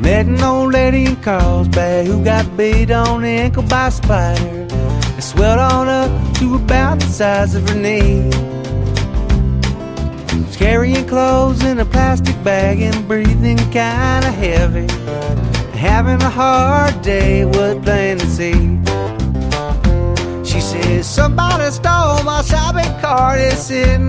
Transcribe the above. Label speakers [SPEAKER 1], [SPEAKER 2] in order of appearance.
[SPEAKER 1] Met an old lady in Carlsbad who got bit on the ankle by a spider. It swelled on up to about the size of her knee. She's carrying clothes in a plastic bag and breathing kinda heavy, having a hard day, was plain to see. She says, somebody stole my shopping cart, it's sitting